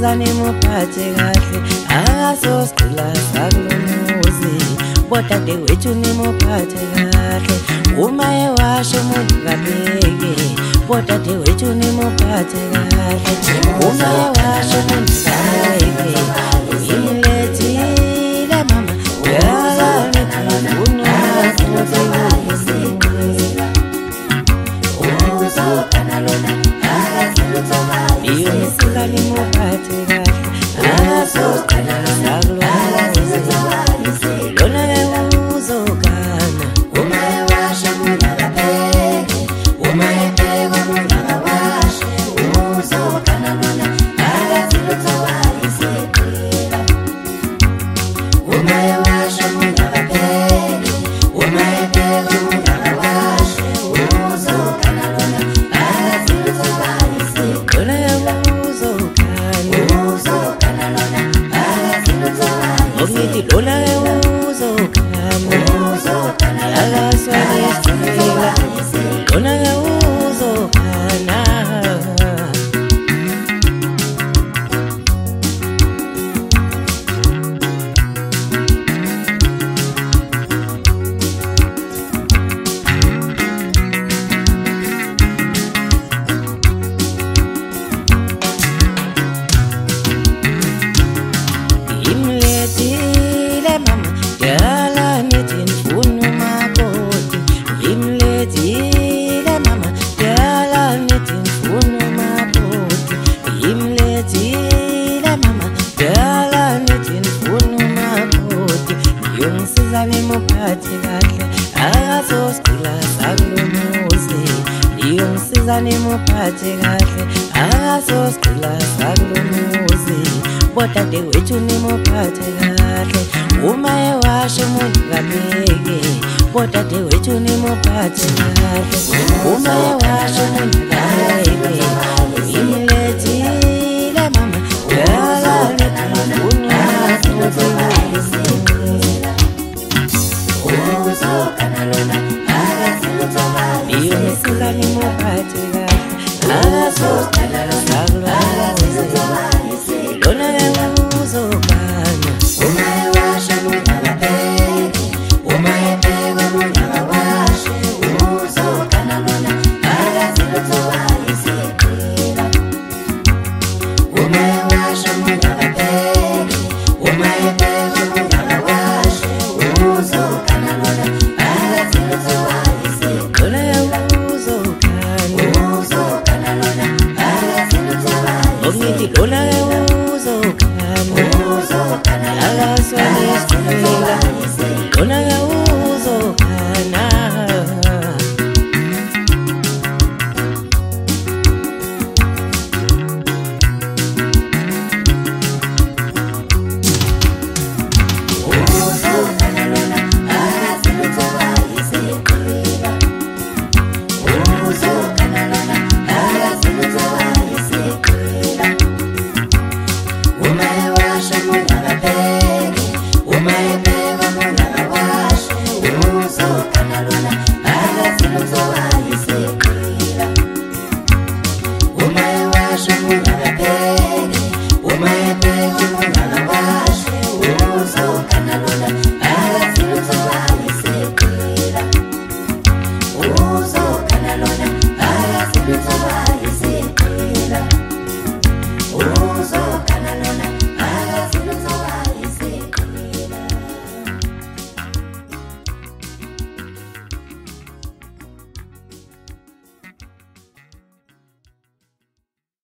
Uyomsizani muphathe kahle akasosicila sakulomuzi bodade wethu nimuphathe kahle uma ewasho umuntu kabeke bodade wethu nimuphathe kahle uma ewasho umuntu kabeke imlethile mama yala Uyomsizani muphathe kahle akasosicila sakulomuzi lona uzogana uma ewasha umuntu akabheke uma ebheka umuntu akawashe uzogana lona akathi lutho wayiseqila uma ewasha umuntu akabheke uma ebheka umuntu akawashe uzogana lona akathi lutho wayiseqila lona uzogana lona akathi lutho Ngithi lona uzogana akasosicila lona uzogana Imlethile mama yala nithi ngifuna umakoti imlethile mama yala nithi ngifuna umakoti imlethile mama yala nithi ngifuna umakoti Uyomsizani muphathe kahle akasosicila sakulomuzi Uyomsizani muphathe kahle akasosicila sakulomuzi bodade wethu nimuphathe kahle uma ewasho umuntu kabeke bodade wethu nimuphathe kahle uma ewasho umuntu kabeke imlethile mama yala ngifuna uzogana lona akathi lutho Uyomsizani muphathe kahle akasosicila sakulomuzi lona uzogana uma ewasha umuntu akabheke uma ebheka umuntu akawashe uzogana lona akathi lutho wayiseqila uma ewasha umuntu akabheke uma ebheka umuntu akawashe uzogana lona akathi lutho wayiseqila lona uzogana lona akathi lutho Ngithi lona uzogana akasosicila lona uzogana uzogana lona akathi lutho wayiseqila uzogana lona akathi lutho wayiseqila uma ewasha umuntu akabheke uma ebheka umuntu akawashe uzogana lona akathi lutho wayiseqila uma ewasha umuntu akabheke uma ebheka umuntu akawashe uzogana lona